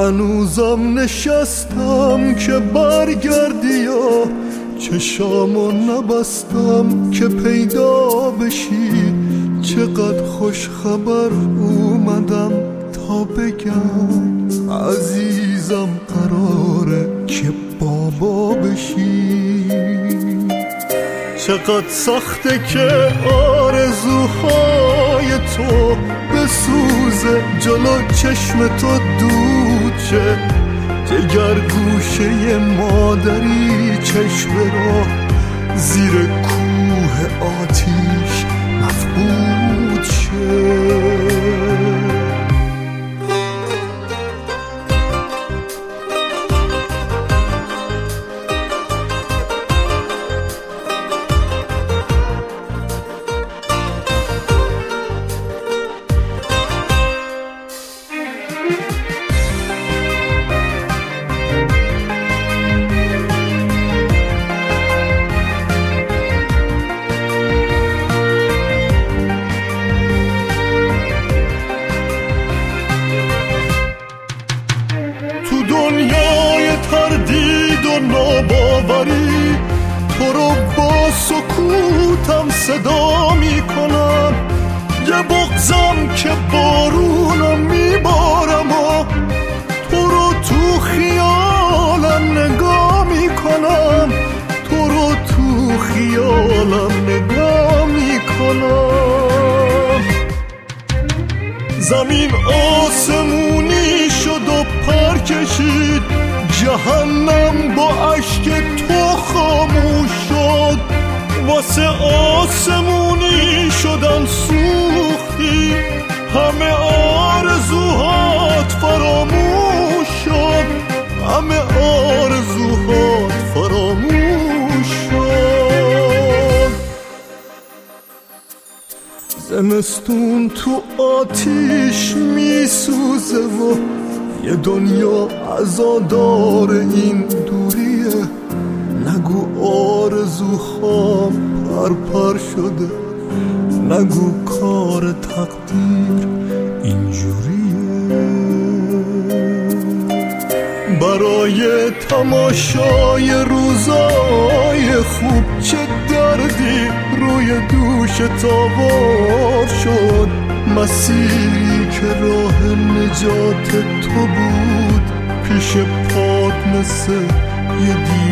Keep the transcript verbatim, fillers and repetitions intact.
هنوزم نشستم که برگردی یا چشامو نبستم که پیدا بشی. چقدر خوش خبر اومدم تا بگم عزیزم قراره که بابا بشی. چقدر سخته که آرزوهای تو بسوزه جلو چشم تو دود شه. دگر گوشه مادری چشم را زیر کوه آتیش مفقود شه. دنیای تردید و ناباوری تو رو با سکوتم صدا می کنم. یه بغضم که بارونم میبارم و تو رو تو خیالم نگاه می کنم. تو رو تو خیالم نگاه می کنم. زمین آسمونی شد و پر کشید، جهنم با اشک تو خاموش شد. واسه آسمونی شدن سوختی، همه آرزوهات فراموش شد. همه آرزوهات فراموش شد. زمستون تو آتیش میسوزه و یه دنیا عزادار این دوریه. نگو آرزوهام پرپر شده، نگو کار تقدیر اینجوریه. برای تماشای روزای خوب چه دردی روی دوش تاوار شد. مسیری که راه نجات تو بود پیش پات مثل یه